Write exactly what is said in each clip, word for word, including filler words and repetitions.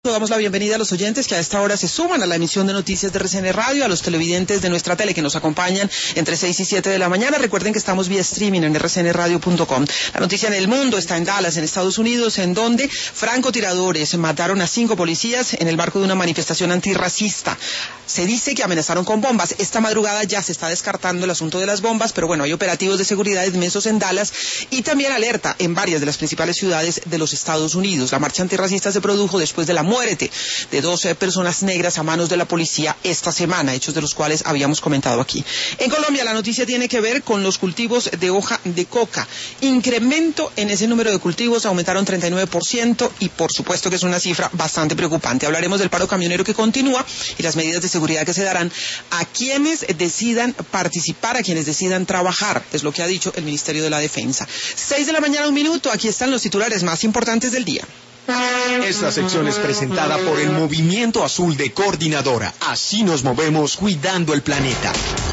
Damos la bienvenida a los oyentes que a esta hora se suman a la emisión de noticias de R C N Radio, a los televidentes de nuestra tele que nos acompañan entre seis y siete de la mañana. Recuerden que estamos vía streaming en r c n radio punto com. La noticia en el mundo está en Dallas, en Estados Unidos, en donde francotiradores mataron a cinco policías en el marco de una manifestación antirracista. Se dice que amenazaron con bombas. Esta madrugada ya se está descartando el asunto de las bombas, pero bueno, hay operativos de seguridad inmensos en Dallas y también alerta en varias de las principales ciudades de los Estados Unidos. La marcha antirracista se produjo después de la muerte de doce personas negras a manos de la policía esta semana, hechos de los cuales habíamos comentado aquí. En Colombia la noticia tiene que ver con los cultivos de hoja de coca. Incremento en ese número de cultivos, aumentaron treinta y nueve por ciento y por supuesto que es una cifra bastante preocupante. Hablaremos del paro camionero que continúa y las medidas de seguridad que se darán a quienes decidan participar, a quienes decidan trabajar, es lo que ha dicho el Ministerio de la Defensa. Seis de la mañana, un minuto, aquí están los titulares más importantes del día. Esta sección es presentada por el Movimiento Azul de Coordinadora. Así nos movemos cuidando el planeta.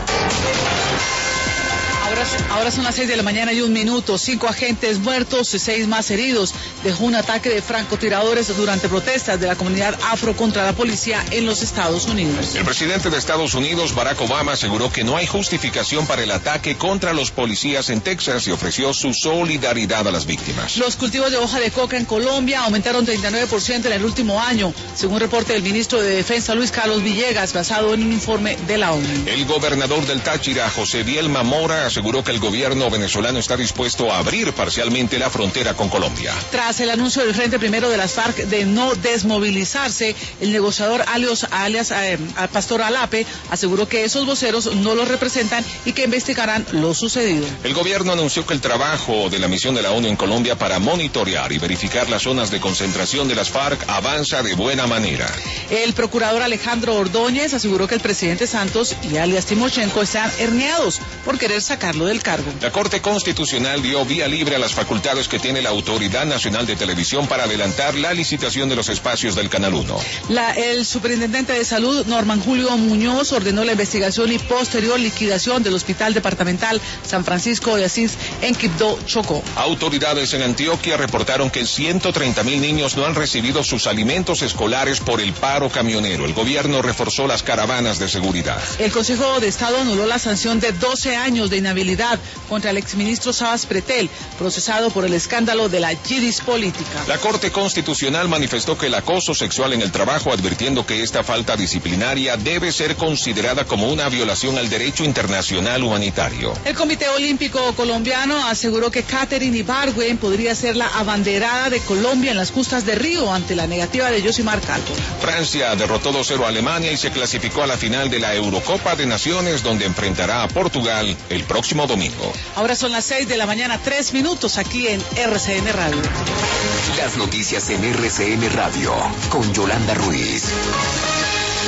Ahora, ahora son las seis de la mañana y un minuto. Cinco agentes muertos y seis más heridos. Dejó un ataque de francotiradores durante protestas de la comunidad afro contra la policía en los Estados Unidos. El presidente de Estados Unidos, Barack Obama, aseguró que no hay justificación para el ataque contra los policías en Texas y ofreció su solidaridad a las víctimas. Los cultivos de hoja de coca en Colombia aumentaron treinta y nueve por ciento en el último año, según reporte del ministro de Defensa, Luis Carlos Villegas, basado en un informe de la ONU. El gobernador del Táchira, José Bielma Mora, aseguró que el gobierno venezolano está dispuesto a abrir parcialmente la frontera con Colombia. Tras el anuncio del Frente Primero de las FARC de no desmovilizarse, el negociador alias, alias eh, Pastor Alape aseguró que esos voceros no los representan y que investigarán lo sucedido. El gobierno anunció que el trabajo de la misión de la ONU en Colombia para monitorear y verificar las zonas de concentración de las FARC avanza de buena manera. El procurador Alejandro Ordóñez aseguró que el presidente Santos y alias Timochenko están herniados por querer sacarlo del cargo. La Corte Constitucional dio vía libre a las facultades que tiene la Autoridad Nacional de Televisión para adelantar la licitación de los espacios del Canal uno. La, el superintendente de Salud, Norman Julio Muñoz, ordenó la investigación y posterior liquidación del Hospital Departamental San Francisco de Asís en Quibdó, Chocó. Autoridades en Antioquia reportaron que ciento treinta mil niños no han recibido sus alimentos escolares por el paro camionero. El gobierno reforzó las caravanas de seguridad. El Consejo de Estado anuló la sanción de doce años de inhabilidad contra el exministro Sabas Pretel, procesado por el escándalo de la yidis política. La Corte Constitucional manifestó que el acoso sexual en el trabajo, advirtiendo que esta falta disciplinaria debe ser considerada como una violación al derecho internacional humanitario. El Comité Olímpico Colombiano aseguró que Katherine Ibargüen podría ser la abanderada de Colombia en las justas de Río ante la negativa de Yosimar Calvo. Francia derrotó dos cero a Alemania y se clasificó a la final de la Eurocopa de Naciones, donde enfrentará a Portugal el próximo domingo. Ahora son las seis de la mañana, tres minutos aquí en R C N Radio. Las noticias en R C N Radio con Yolanda Ruiz.